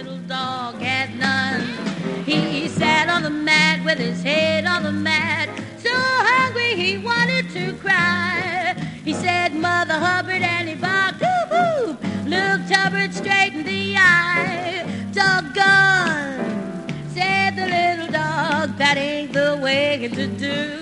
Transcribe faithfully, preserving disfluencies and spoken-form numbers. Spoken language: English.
little dog had none. He sat on the mat with his head on the mat, so hungry he wanted to cry. He said, Mother Hubbard, and he barked, whoop, whoop, looked Hubbard straight in the eye. Doggone, said the little dog, that ain't the way to do.